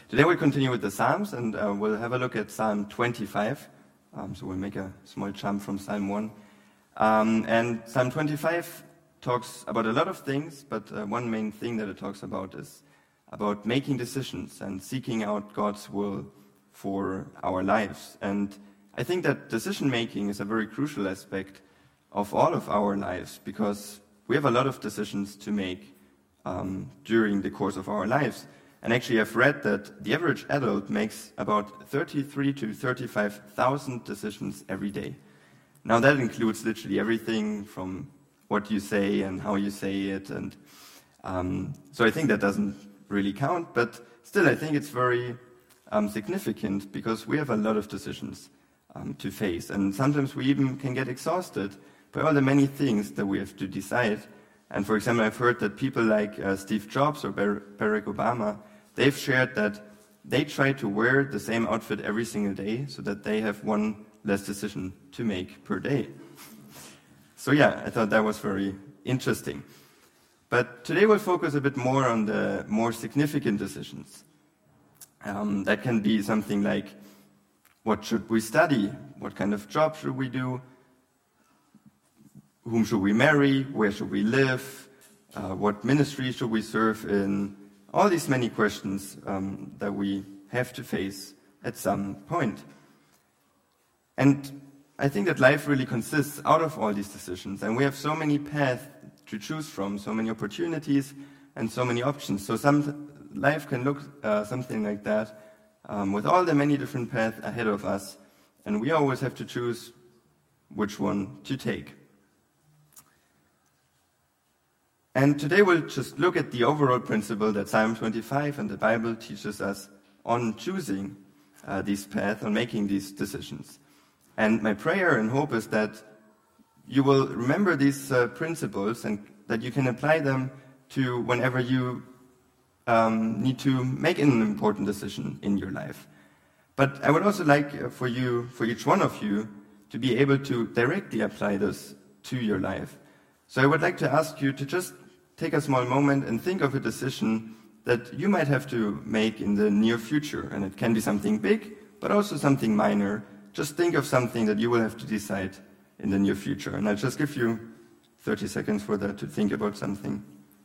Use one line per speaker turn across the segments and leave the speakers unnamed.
Today we'll continue with the Psalms, and we'll have a look at Psalm 25. So we'll make a small jump from Psalm 1. And Psalm 25 talks about a lot of things, but one main thing that it talks about is about making decisions and seeking out God's will for our lives. And I think that decision-making is a very crucial aspect of all of our lives, because we have a lot of decisions to make during the course of our lives. And actually, I've read that the average adult makes about 33 to 35,000 decisions every day. Now, that includes literally everything from what you say and how you say it. And so I think that doesn't really count, but still, I think it's very significant, because we have a lot of decisions to face. And sometimes we even can get exhausted by all the many things that we have to decide. And for example, I've heard that people like Steve Jobs or Barack Obama, they've shared that they try to wear the same outfit every single day so that they have one less decision to make per day. So yeah, I thought that was very interesting. But today we'll focus a bit more on the more significant decisions. That can be something like, what should we study? What kind of job should we do? Whom should we marry? Where should we live? What ministry should we serve in? All these many questions that we have to face at some point. And I think that life really consists out of all these decisions. And we have so many paths to choose from, so many opportunities and so many options. So life can look something like that, with all the many different paths ahead of us. And we always have to choose which one to take. And today we'll just look at the overall principle that Psalm 25 and the Bible teaches us on choosing these paths, on making these decisions. And my prayer and hope is that you will remember these principles and that you can apply them to whenever you need to make an important decision in your life. But I would also like for each one of you, to be able to directly apply this to your life. So I would like to ask you to just take a small moment and think of a decision that you might have to make in the near future. And it can be something big, but also something minor. Just think of something that you will have to decide in the near future. And I'll just give you 30 seconds for that, to think about something.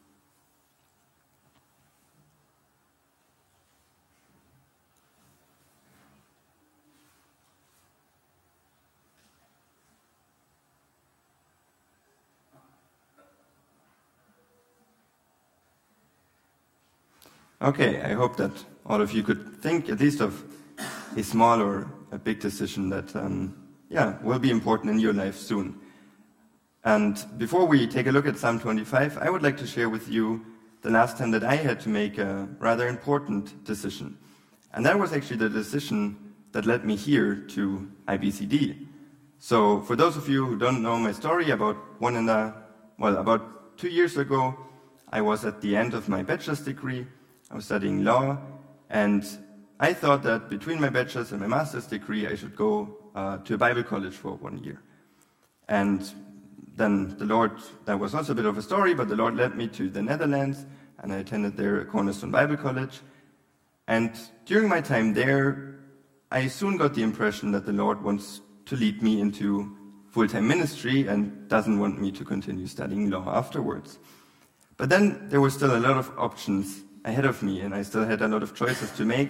Okay, I hope that all of you could think at least of a small or a big decision that will be important in your life soon. And before we take a look at Psalm 25, I would like to share with you the last time that I had to make a rather important decision. And that was actually the decision that led me here to IBCD. So for those of you who don't know my story, about 2 years ago, I was at the end of my bachelor's degree. I was studying law, and I thought that between my bachelor's and my master's degree, I should go to a Bible college for 1 year. And then the Lord, that was also a bit of a story, but the Lord led me to the Netherlands, and I attended there a Cornerstone Bible College. And during my time there, I soon got the impression that the Lord wants to lead me into full-time ministry and doesn't want me to continue studying law afterwards. But then there were still a lot of options ahead of me, and I still had a lot of choices to make.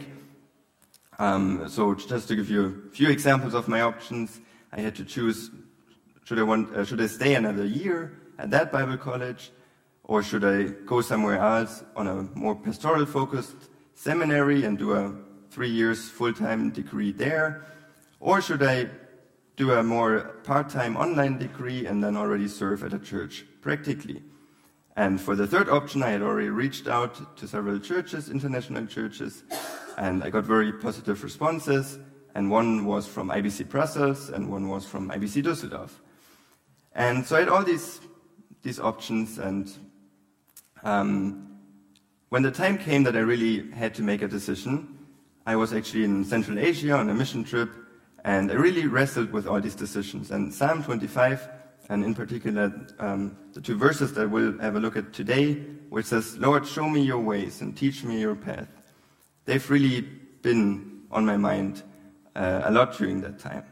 So just to give you a few examples of my options, I had to choose, should I stay another year at that Bible college, or should I go somewhere else on a more pastoral-focused seminary and do a 3 years full-time degree there, or should I do a more part-time online degree and then already serve at a church practically? And for the third option, I had already reached out to several churches, international churches, and I got very positive responses. And one was from IBC Brussels, and one was from IBC Düsseldorf. And so I had all these options, and when the time came that I really had to make a decision, I was actually in Central Asia on a mission trip, and I really wrestled with all these decisions. And Psalm 25, and in particular the 2 verses that we'll have a look at today, which says, "Lord, show me your ways and teach me your path. they've really been on my mind a lot during that time.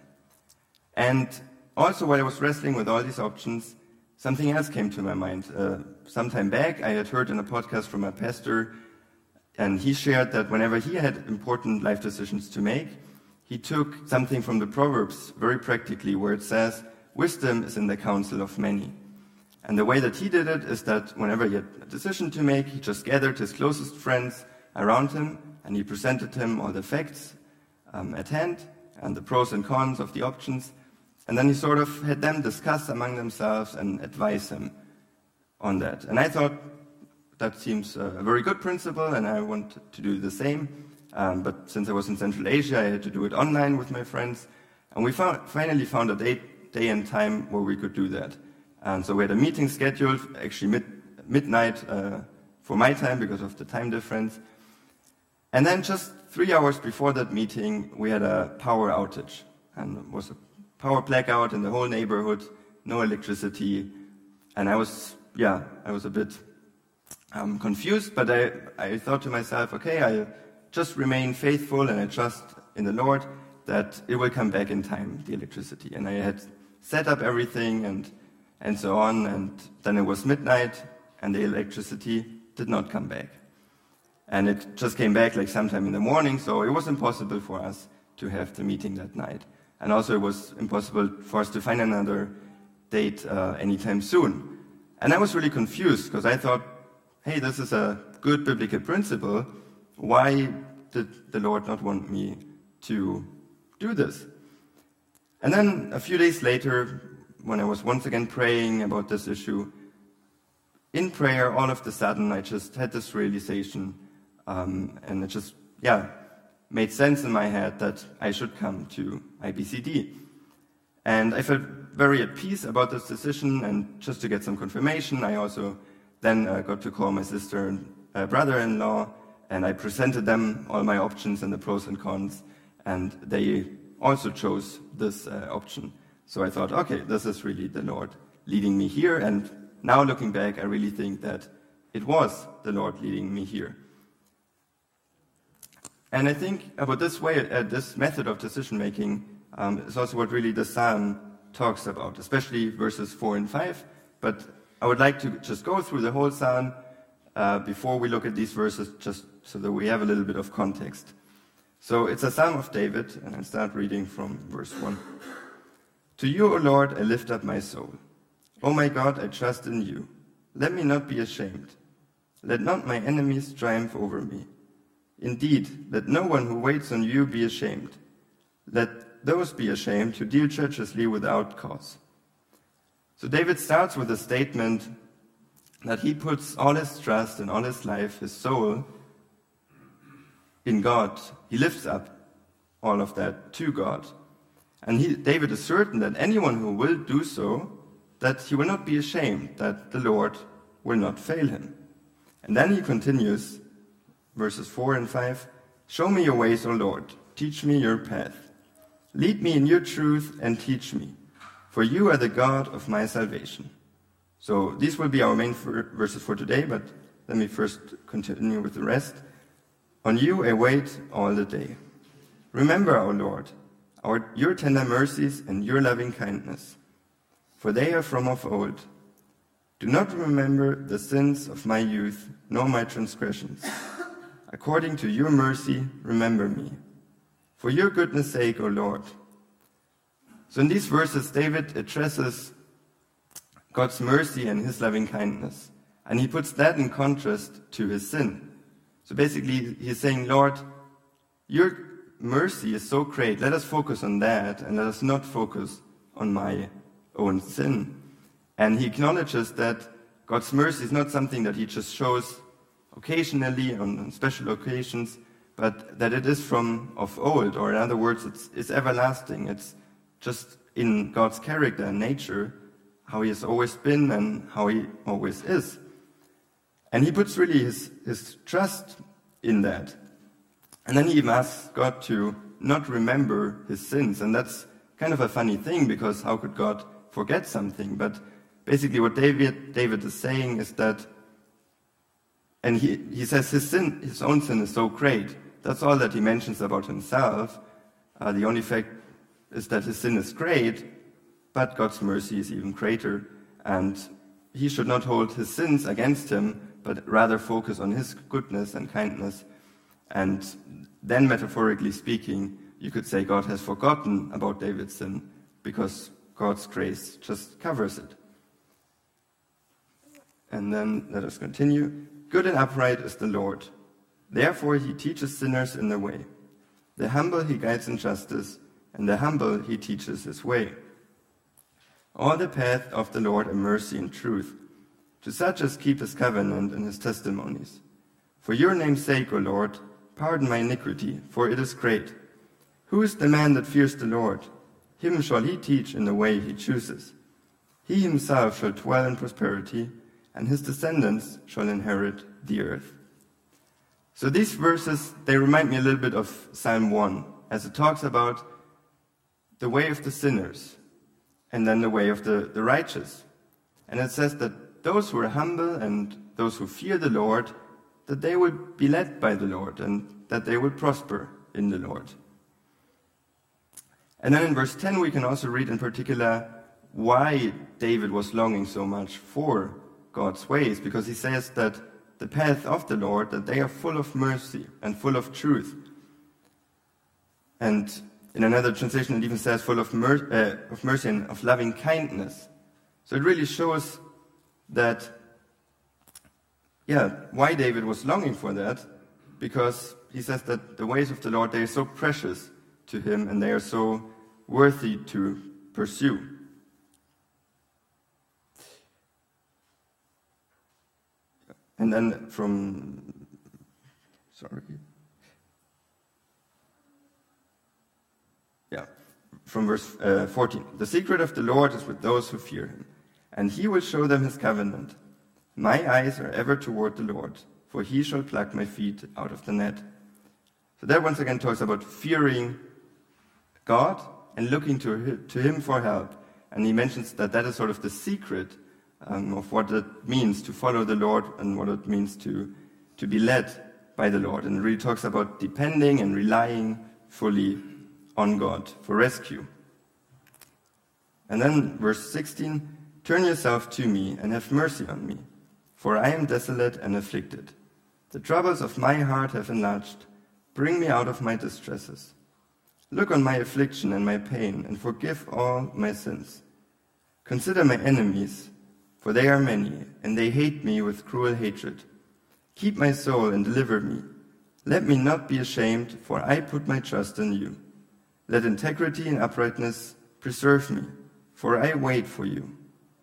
And also, while I was wrestling with all these options, something else came to my mind. Some time back, I had heard in a podcast from a pastor, and he shared that whenever he had important life decisions to make, he took something from the Proverbs very practically, where it says, wisdom is in the counsel of many. And the way that he did it is that whenever he had a decision to make, he just gathered his closest friends around him, and he presented him all the facts at hand, and the pros and cons of the options, and then he sort of had them discuss among themselves and advise him on that. And I thought that seems a very good principle, and I want to do the same. But since I was in Central Asia, I had to do it online with my friends, and we finally found a day and time where we could do that. And so we had a meeting scheduled, actually midnight for my time because of the time difference. And then just 3 hours before that meeting, we had a power outage. And it was a power blackout in the whole neighborhood, no electricity. And I was a bit confused, but I thought to myself, okay, I'll just remain faithful and I trust in the Lord that it will come back in time, the electricity. And I had set up everything and so on, and then it was midnight and the electricity did not come back. And it just came back like sometime in the morning, so it was impossible for us to have the meeting that night. And also it was impossible for us to find another date anytime soon. And I was really confused because I thought, hey, this is a good biblical principle. Why did the Lord not want me to do this? And then a few days later, when I was once again praying about this issue, in prayer, all of a sudden, I just had this realization, and it just, made sense in my head that I should come to IBCD. And I felt very at peace about this decision, and just to get some confirmation, I also then got to call my sister and brother-in-law, and I presented them all my options and the pros and cons, and they also chose this option. So I thought, okay, this is really the Lord leading me here, and now looking back, I really think that it was the Lord leading me here. And I think about this way, this method of decision-making is also what really the Psalm talks about, especially verses 4 and 5. But I would like to just go through the whole Psalm before we look at these verses, just so that we have a little bit of context. So it's a Psalm of David, and I'll start reading from verse 1. To you, O Lord, I lift up my soul. O my God, I trust in you. Let me not be ashamed. Let not my enemies triumph over me. Indeed, let no one who waits on you be ashamed. Let those be ashamed who deal treacherously without cause. So David starts with a statement that he puts all his trust and all his life, his soul, in God. He lifts up all of that to God. And David is certain that anyone who will do so, that he will not be ashamed, that the Lord will not fail him. And then he continues, verses 4 and 5, Show me your ways, O Lord, teach me your path. Lead me in your truth and teach me, for you are the God of my salvation. So these will be our main verses for today, but let me first continue with the rest. On you I wait all the day. Remember, O Lord, your tender mercies and your loving kindness, for they are from of old. Do not remember the sins of my youth, nor my transgressions. According to your mercy, remember me. For your goodness' sake, O Lord. So in these verses, David addresses God's mercy and his loving kindness. And he puts that in contrast to his sin. So basically, he's saying, Lord, your mercy is so great. Let us focus on that, and let us not focus on my own sin. And he acknowledges that God's mercy is not something that he just shows occasionally on special occasions, but that it is from of old, or in other words, it's everlasting. It's just in God's character and nature, how he has always been and how he always is. And he puts really his trust in that. And then he even asks God to not remember his sins. And that's kind of a funny thing, because how could God forget something? But basically what David is saying is that, and he says his own sin is so great That's all that he mentions about himself. The only fact is that his sin is great, but God's mercy is even greater, and he should not hold his sins against him, but rather focus on his goodness and kindness. And then, metaphorically speaking, you could say God has forgotten about David's sin because God's grace just covers it. And then let us continue. Good and upright is the Lord. Therefore he teaches sinners in the way. The humble he guides in justice, and the humble he teaches his way. All the path of the Lord are mercy and truth, to such as keep his covenant and his testimonies. For your name's sake, O Lord, pardon my iniquity, for it is great. Who is the man that fears the Lord? Him shall he teach in the way he chooses. He himself shall dwell in prosperity, and his descendants shall inherit the earth. So these verses, they remind me a little bit of Psalm 1, as it talks about the way of the sinners, and then the way of the righteous. And it says that those who are humble and those who fear the Lord, that they will be led by the Lord, and that they will prosper in the Lord. And then in verse 10 we can also read in particular why David was longing so much for God's ways, because he says that the path of the Lord, that they are full of mercy and full of truth. And in another translation it even says full of mercy and of loving kindness. So it really shows that, why David was longing for that, because he says that the ways of the Lord, they are so precious to him and they are so worthy to pursue. And then from verse 14. The secret of the Lord is with those who fear him, and he will show them his covenant. My eyes are ever toward the Lord, for he shall pluck my feet out of the net. So that once again talks about fearing God and looking to him for help. And he mentions that that is sort of the secret of what it means to follow the Lord and what it means to be led by the Lord. And it really talks about depending and relying fully on God for rescue. And then verse 16, turn yourself to me and have mercy on me, for I am desolate and afflicted. The troubles of my heart have enlarged. Bring me out of my distresses. Look on my affliction and my pain, and forgive all my sins. Consider my enemies, for they are many, and they hate me with cruel hatred. Keep my soul and deliver me. Let me not be ashamed, for I put my trust in you. Let integrity and uprightness preserve me, for I wait for you.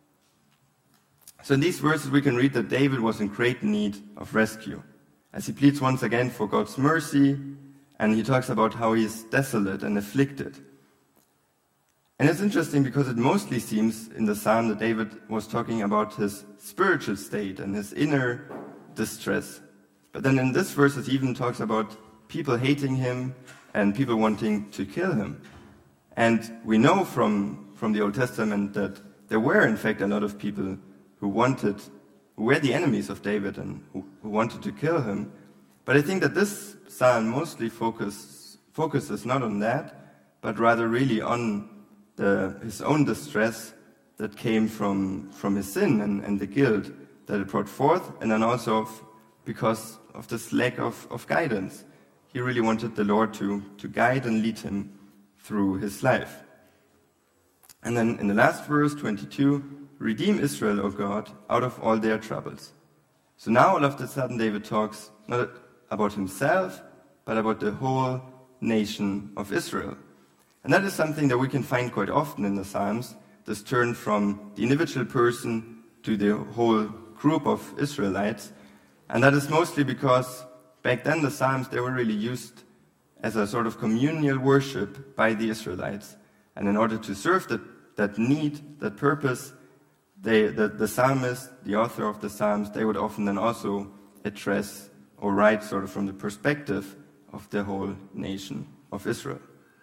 So in these verses we can read that David was in great need of rescue, as he pleads once again for God's mercy, and he talks about how he is desolate and afflicted. And it's interesting because it mostly seems in the psalm that David was talking about his spiritual state and his inner distress. But then in this verse it even talks about people hating him and people wanting to kill him. And we know from the Old Testament that there were in fact a lot of people who were the enemies of David and who wanted to kill him. But I think that this psalm mostly focuses not on that, but rather really on his own distress that came from his sin and the guilt that it brought forth, and then also because of this lack of guidance. He really wanted the Lord to guide and lead him through his life. And then in the last verse, 22, redeem Israel, O God, out of all their troubles. So now all of a sudden David talks not about himself, but about the whole nation of Israel. And that is something that we can find quite often in the Psalms, this turn from the individual person to the whole group of Israelites. And that is mostly because back then the Psalms, they were really used as a sort of communal worship by the Israelites. And in order to serve that need, that purpose, the psalmist, the author of the Psalms, they would often then also address or write sort of from the perspective of the whole nation of Israel.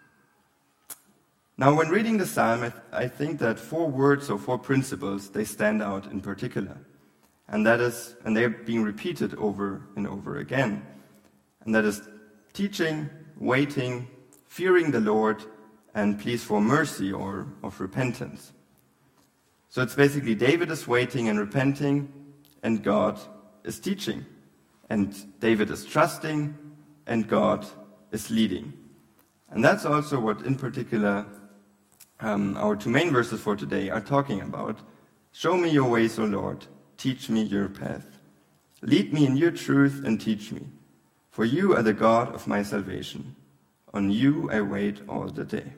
Now, when reading the Psalm, I think that 4 words or 4 principles, they stand out in particular. And they're being repeated over and over again. And that is teaching, waiting, fearing the Lord, and pleas for mercy or of repentance. So it's basically David is waiting and repenting, and God is teaching. And David is trusting, and God is leading. And that's also what, in particular, our two main verses for today are talking about. Show me your ways, O Lord. Teach me your path. Lead me in your truth and teach me. For you are the God of my salvation. On you I wait all the day.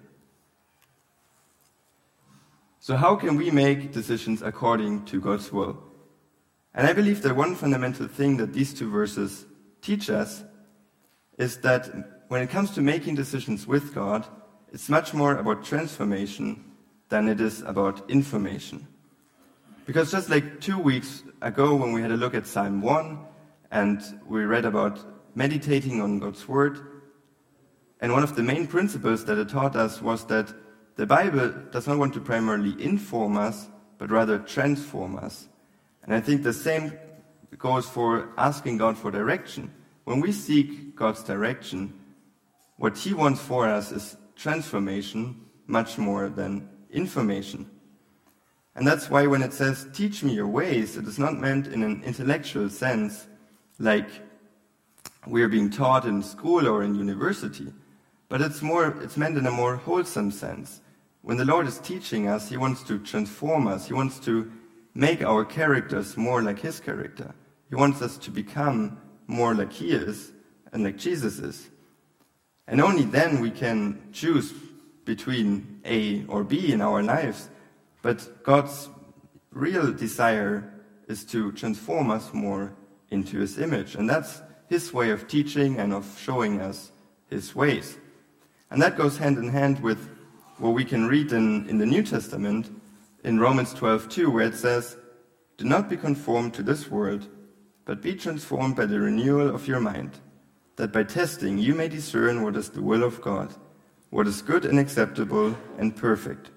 So how can we make decisions according to God's will? And I believe that one fundamental thing that these two verses teach us is that when it comes to making decisions with God, it's much more about transformation than it is about information. Because just like 2 weeks ago when we had a look at Psalm 1 and we read about meditating on God's Word, and one of the main principles that it taught us was that the Bible does not want to primarily inform us, but rather transform us. And I think the same goes for asking God for direction. When we seek God's direction, what He wants for us is transformation much more than information. And that's why when it says, teach me your ways, it is not meant in an intellectual sense, like we are being taught in school or in university, but it's meant in a more wholesome sense. When the Lord is teaching us, He wants to transform us. He wants to make our characters more like His character. He wants us to become more like He is and like Jesus is. And only then we can choose between A or B in our lives. But God's real desire is to transform us more into His image. And that's His way of teaching and of showing us His ways. And that goes hand in hand with what we can read in the New Testament in Romans 12:2, where it says, do not be conformed to this world, but be transformed by the renewal of your mind, that by testing you may discern what is the will of God, what is good and acceptable and perfect.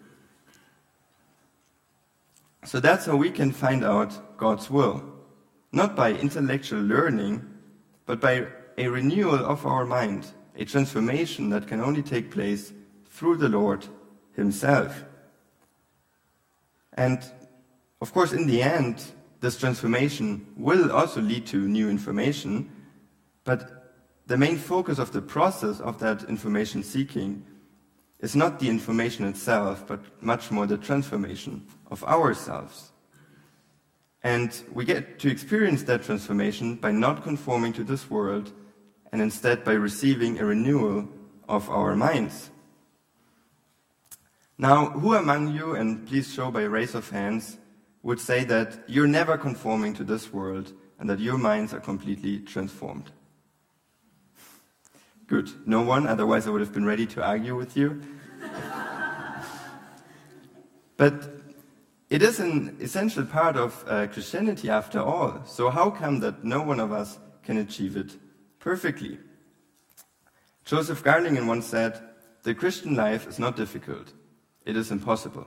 So that's how we can find out God's will, not by intellectual learning, but by a renewal of our mind, a transformation that can only take place through the Lord Himself. And of course, in the end, this transformation will also lead to new information, but the main focus of the process of that information seeking is not the information itself, but much more the transformation of ourselves. And we get to experience that transformation by not conforming to this world, and instead by receiving a renewal of our minds. Now, who among you, and please show by raise of hands, would say that you're never conforming to this world and that your minds are completely transformed? Good. No one, otherwise I would have been ready to argue with you. But it is an essential part of Christianity after all. So how come that no one of us can achieve it perfectly? Joseph Garlingen once said, the Christian life is not difficult. It is impossible.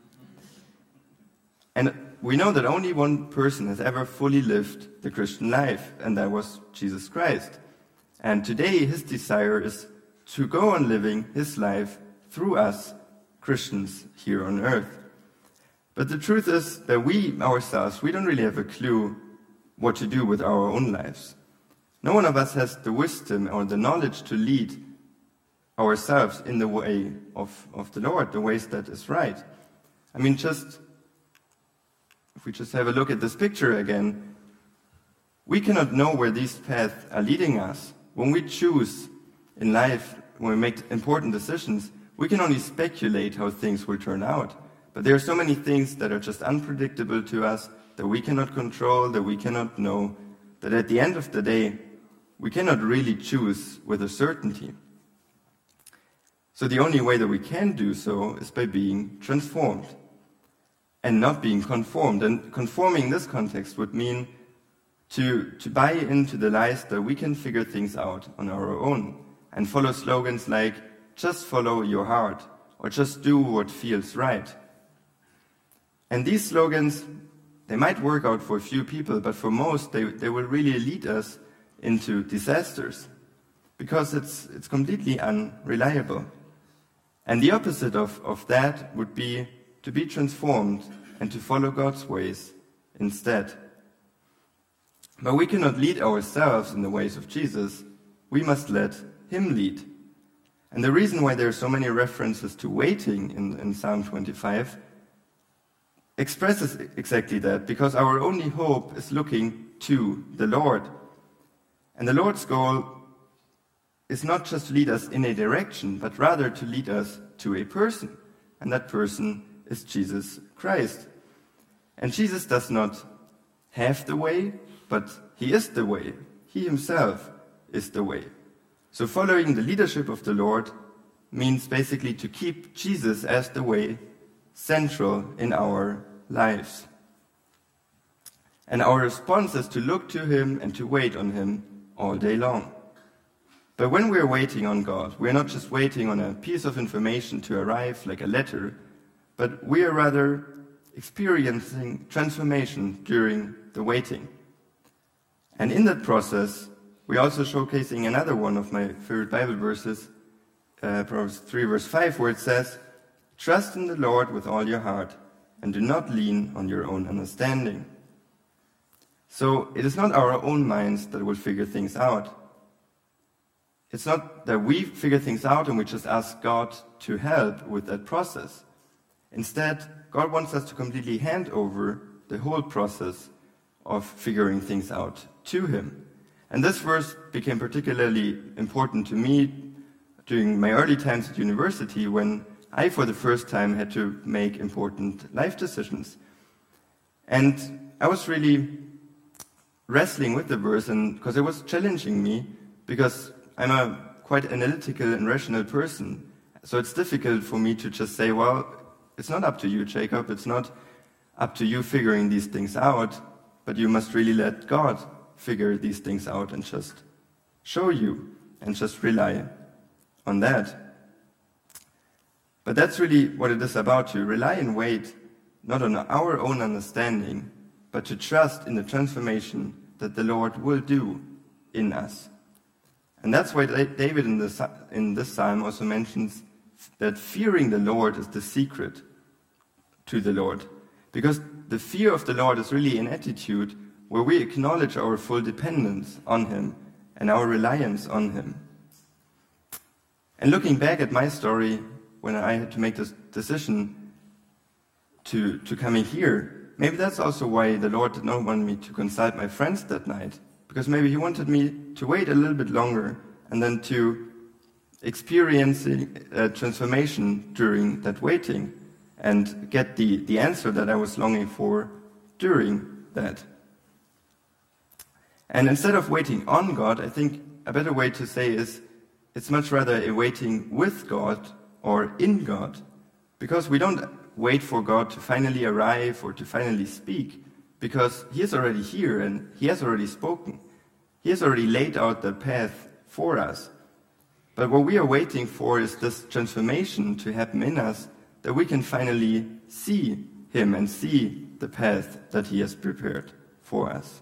And we know that only one person has ever fully lived the Christian life, and that was Jesus Christ. And today his desire is to go on living his life through us, Christians, here on earth. But the truth is that we ourselves, we don't really have a clue what to do with our own lives. No one of us has the wisdom or the knowledge to lead ourselves in the way of the Lord, the ways that is right. I mean, if we just have a look at this picture again, we cannot know where these paths are leading us. When we choose in life, when we make important decisions, we can only speculate how things will turn out. But there are so many things that are just unpredictable to us, that we cannot control, that we cannot know, that at the end of the day, we cannot really choose with a certainty. So the only way that we can do so is by being transformed and not being conformed. And conforming in this context would mean to buy into the lies that we can figure things out on our own and follow slogans like, just follow your heart, or just do what feels right. And these slogans, they might work out for a few people, but for most, they will really lead us into disasters. because it's completely unreliable. And the opposite of that would be to be transformed and to follow God's ways instead. But we cannot lead ourselves in the ways of Jesus. We must let him lead. And the reason why there are so many references to waiting in Psalm 25 expresses exactly that, because our only hope is looking to the Lord. And the Lord's goal is not just to lead us in a direction, but rather to lead us to a person. And that person is Jesus Christ. And Jesus does not have the way, but he is the way. He himself is the way. So following the leadership of the Lord means basically to keep Jesus as the way central in our lives. And our response is to look to him and to wait on him all day long. But when we're waiting on God, we're not just waiting on a piece of information to arrive like a letter, but we are rather experiencing transformation during the waiting. And in that process, we're also showcasing another one of my favorite Bible verses, Proverbs 3 verse 5, where it says, "Trust in the Lord with all your heart, and do not lean on your own understanding." So it is not our own minds that will figure things out. It's not that we figure things out and we just ask God to help with that process. Instead, God wants us to completely hand over the whole process of figuring things out to him. And this verse became particularly important to me during my early times at university, when I, for the first time, had to make important life decisions. And I was really wrestling with the verse, and because it was challenging me, because I'm a quite analytical and rational person. So it's difficult for me to just say, well, it's not up to you, Jacob. It's not up to you figuring these things out, but you must really let God figure these things out and just show you and just rely on that. But that's really what it is about, to rely and wait not on our own understanding, but to trust in the transformation that the Lord will do in us. And that's why David in this psalm also mentions that fearing the Lord is the secret to the Lord. Because the fear of the Lord is really an attitude where we acknowledge our full dependence on him and our reliance on him. And looking back at my story, when I had to make this decision to come in here, maybe that's also why the Lord did not want me to consult my friends that night. Because maybe he wanted me to wait a little bit longer and then to experience a transformation during that waiting and get the answer that I was longing for during that. And instead of waiting on God, I think a better way to say is it's much rather a waiting with God or in God. Because we don't wait for God to finally arrive or to finally speak, because he is already here and he has already spoken. He has already laid out the path for us. But what we are waiting for is this transformation to happen in us, that we can finally see him and see the path that he has prepared for us.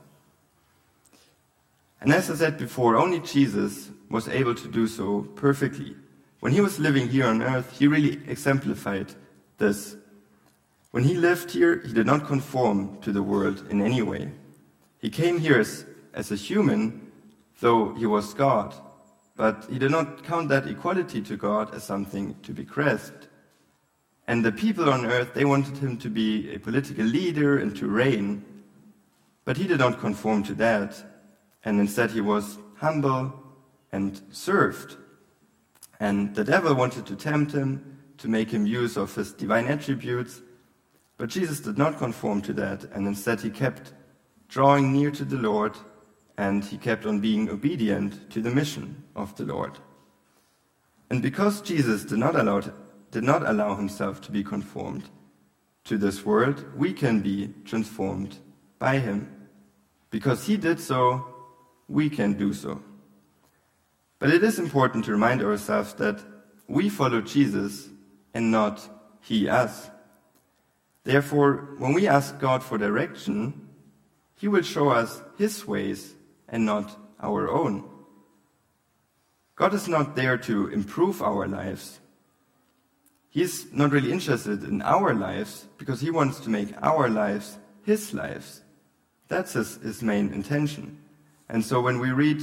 And as I said before, only Jesus was able to do so perfectly. When he was living here on earth, he really exemplified this. When he lived here, he did not conform to the world in any way. He came here as a human, though he was God, but he did not count that equality to God as something to be grasped. And the people on earth, they wanted him to be a political leader and to reign, but he did not conform to that, and instead he was humble and served. And the devil wanted to tempt him, to make him use of his divine attributes, but Jesus did not conform to that, and instead he kept drawing near to the Lord, and he kept on being obedient to the mission of the Lord. And because Jesus did not allow himself to be conformed to this world, we can be transformed by him. Because he did so, we can do so. But it is important to remind ourselves that we follow Jesus and not he us. Therefore, when we ask God for direction, he will show us his ways and not our own. God is not there to improve our lives. He's not really interested in our lives because he wants to make our lives his lives. That's his main intention. And so when we read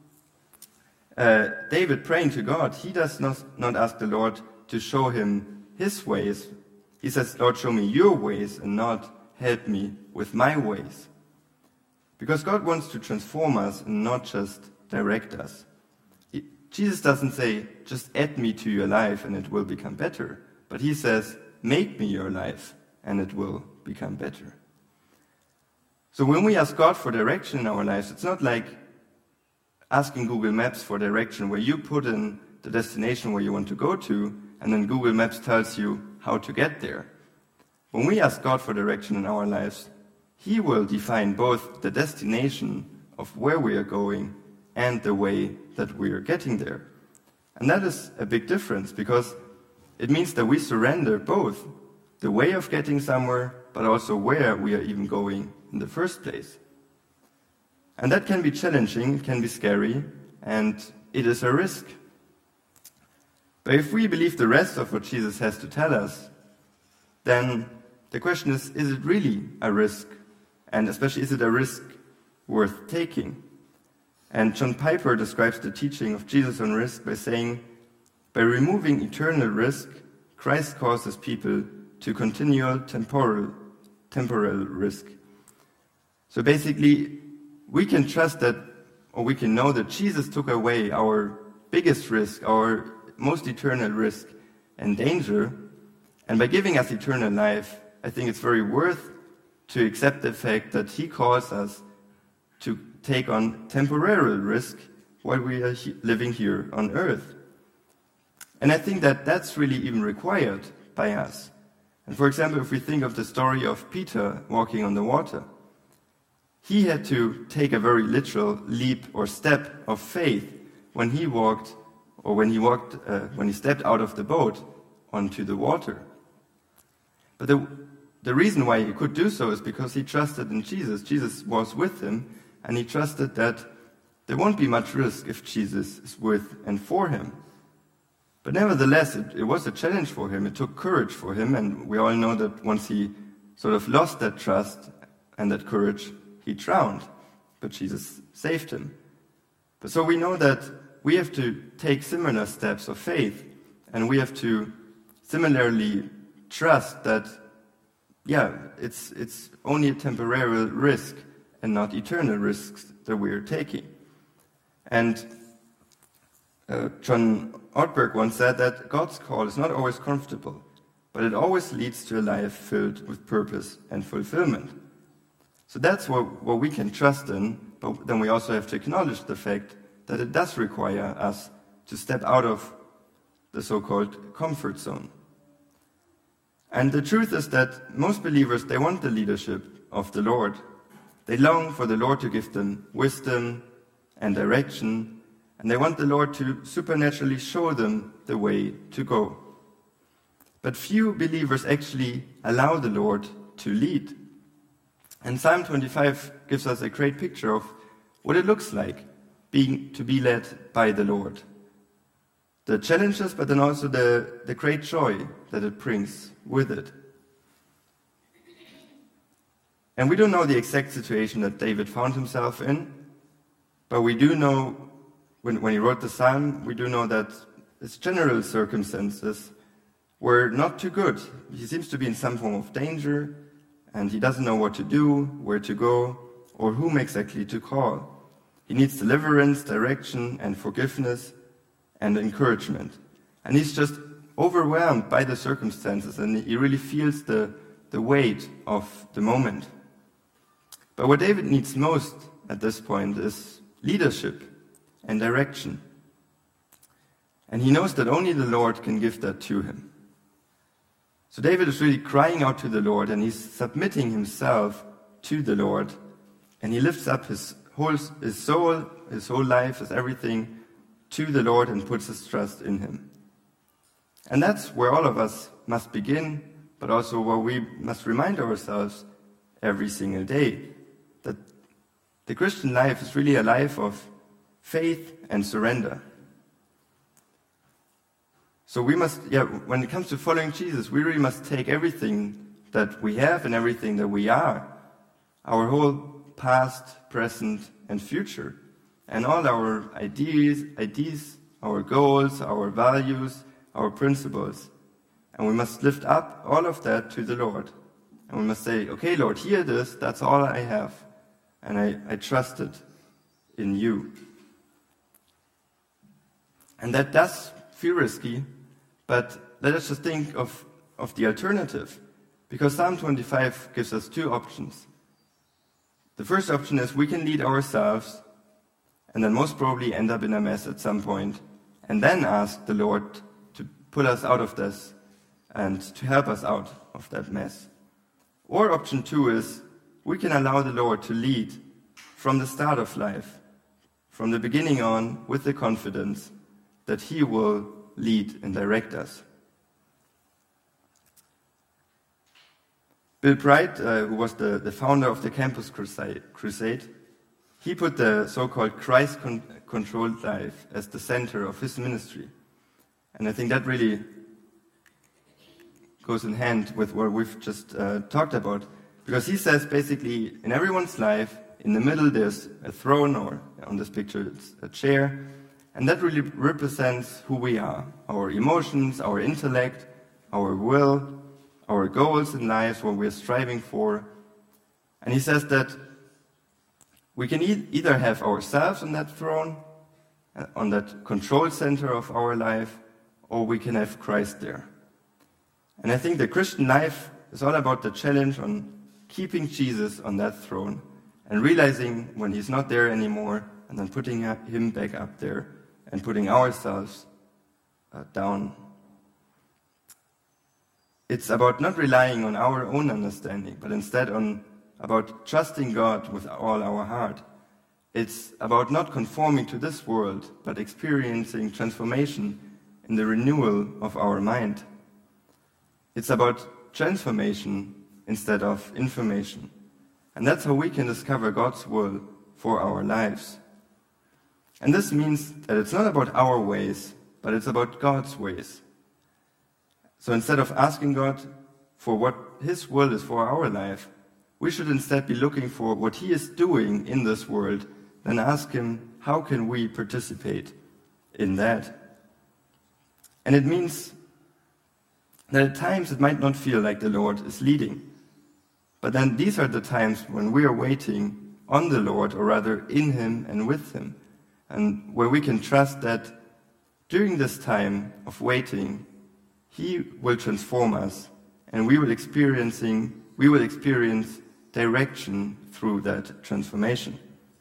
David praying to God, he does not ask the Lord to show him his ways. He says, Lord, show me your ways and not help me with my ways. Because God wants to transform us and not just direct us. Jesus doesn't say, just add me to your life and it will become better. But he says, make me your life and it will become better. So when we ask God for direction in our lives, it's not like asking Google Maps for direction where you put in the destination where you want to go to and then Google Maps tells you how to get there. When we ask God for direction in our lives, he will define both the destination of where we are going and the way that we are getting there. And that is a big difference because it means that we surrender both the way of getting somewhere, but also where we are even going in the first place. And that can be challenging, it can be scary, and it is a risk. But if we believe the rest of what Jesus has to tell us, then the question is it really a risk? And especially, is it a risk worth taking? And John Piper describes the teaching of Jesus on risk by saying, by removing eternal risk, Christ causes people to continual temporal risk. So basically, we can trust that, or we can know that Jesus took away our biggest risk, our most eternal risk and danger. And by giving us eternal life, I think it's very worth to accept the fact that he calls us to take on temporary risk while we are living here on earth. And I think that that's really even required by us. And for example, if we think of the story of Peter walking on the water, he had to take a very literal leap or step of faith when he stepped out of the boat onto the water. But the reason why he could do so is because he trusted in Jesus. Jesus was with him, and he trusted that there won't be much risk if Jesus is with and for him. But nevertheless, it was a challenge for him. It took courage for him, and we all know that once he sort of lost that trust and that courage, he drowned. But Jesus saved him. But so we know that we have to take similar steps of faith, and we have to similarly trust that, it's only a temporary risk and not eternal risks that we're taking. And John Ortberg once said that God's call is not always comfortable, but it always leads to a life filled with purpose and fulfillment. So that's what we can trust in, but then we also have to acknowledge the fact that it does require us to step out of the so-called comfort zone. And the truth is that most believers, they want the leadership of the Lord. They long for the Lord to give them wisdom and direction, and they want the Lord to supernaturally show them the way to go. But few believers actually allow the Lord to lead. And Psalm 25 gives us a great picture of what it looks like to be led by the Lord. The challenges, but then also the great joy that it brings with it. And we don't know the exact situation that David found himself in, but we do know, when he wrote the psalm, we do know that his general circumstances were not too good. He seems to be in some form of danger, and he doesn't know what to do, where to go, or whom exactly to call. He needs deliverance, direction, and forgiveness, and encouragement. And he's just overwhelmed by the circumstances, and he really feels the weight of the moment. But what David needs most at this point is leadership and direction. And he knows that only the Lord can give that to him. So David is really crying out to the Lord, and he's submitting himself to the Lord, and he lifts up his soul, his whole life, his everything, to the Lord and puts his trust in him. And that's where all of us must begin, but also where we must remind ourselves every single day that the Christian life is really a life of faith and surrender. So we must, when it comes to following Jesus, we really must take everything that we have and everything that we are, our whole past, present, and future, and all our ideas, our goals, our values, our principles. And we must lift up all of that to the Lord. And we must say, okay, Lord, here it is, that's all I have. And I trust it in you. And that does feel risky, but let us just think of the alternative. Because Psalm 25 gives us two options. The first option is we can lead ourselves and then most probably end up in a mess at some point, and then ask the Lord to pull us out of this and to help us out of that mess. Or option 2 is we can allow the Lord to lead from the start of life, from the beginning on, with the confidence that He will lead and direct us. Bill Bright, who was the founder of the Campus Crusade, he put the so-called Christ-controlled life as the center of his ministry. And I think that really goes in hand with what we've just talked about. Because he says basically in everyone's life, in the middle there's a throne, or on this picture it's a chair, and that really represents who we are, our emotions, our intellect, our will, our goals in life, what we're striving for. And he says that we can either have ourselves on that throne, on that control center of our life, or we can have Christ there. And I think the Christian life is all about the challenge on keeping Jesus on that throne and realizing when He's not there anymore, and then putting Him back up there and putting ourselves down. It's about not relying on our own understanding, but instead about trusting God with all our heart. It's about not conforming to this world, but experiencing transformation in the renewal of our mind. It's about transformation instead of information. And that's how we can discover God's will for our lives. And this means that it's not about our ways, but it's about God's ways. So instead of asking God for what His will is for our life, we should instead be looking for what He is doing in this world, and ask Him, how can we participate in that? And it means that at times it might not feel like the Lord is leading. But then these are the times when we are waiting on the Lord, or rather in Him and with Him, and where we can trust that during this time of waiting, He will transform us, and we will experience direction through that transformation.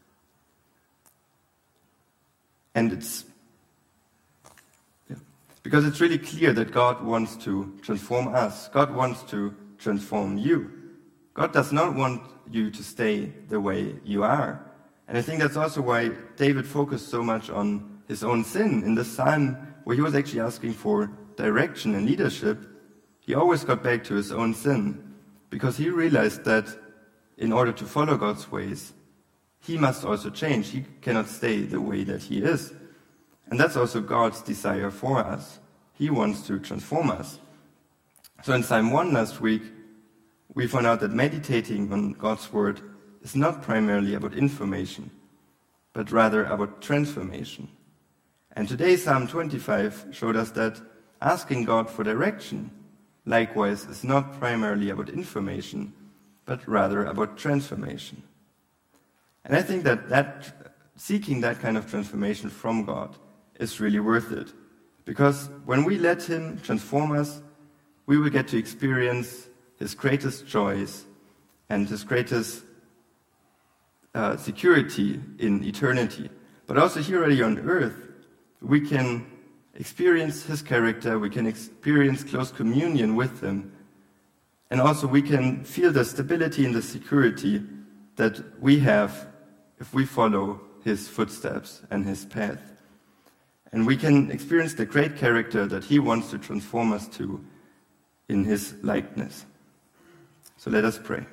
And it's because it's really clear that God wants to transform us. God wants to transform you. God does not want you to stay the way you are. And I think that's also why David focused so much on his own sin. In the psalm where he was actually asking for direction and leadership, he always got back to his own sin, because he realized that in order to follow God's ways, he must also change. He cannot stay the way that he is. And that's also God's desire for us. He wants to transform us. So in Psalm 1 last week, we found out that meditating on God's word is not primarily about information, but rather about transformation. And today, Psalm 25 showed us that asking God for direction, likewise, is not primarily about information, but rather about transformation. And I think that seeking that kind of transformation from God is really worth it. Because when we let Him transform us, we will get to experience His greatest joys and His greatest security in eternity. But also here already on earth, we can experience His character, we can experience close communion with Him, and also we can feel the stability and the security that we have if we follow His footsteps and His path. And we can experience the great character that He wants to transform us to in His likeness. So let us pray.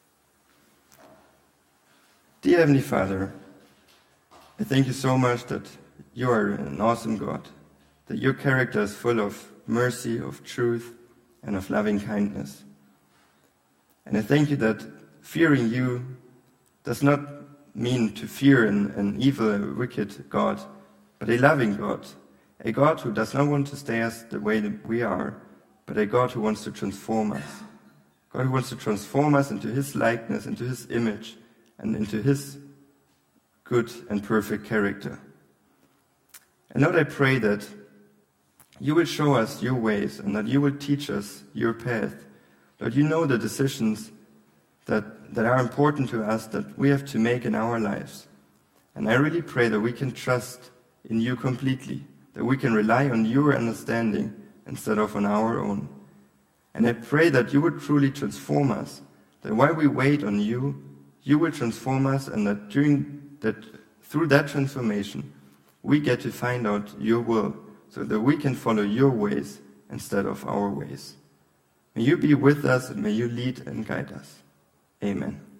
Dear Heavenly Father, I thank You so much that You are an awesome God, that your character is full of mercy, of truth, and of loving kindness. And I thank you that fearing you does not mean to fear an evil, wicked God, but a loving God, a God who does not want to stay us the way that we are, but a God who wants to transform us. God who wants to transform us into his likeness, into his image, and into his good and perfect character. And Lord, I pray that you will show us your ways and that you will teach us your path. Lord, you know the decisions that are important to us that we have to make in our lives. And I really pray that we can trust in you completely, that we can rely on your understanding instead of on our own. And I pray that you would truly transform us, that while we wait on you, you will transform us, and that through that transformation, we get to find out your will, so that we can follow your ways instead of our ways. May you be with us, and may you lead and guide us. Amen.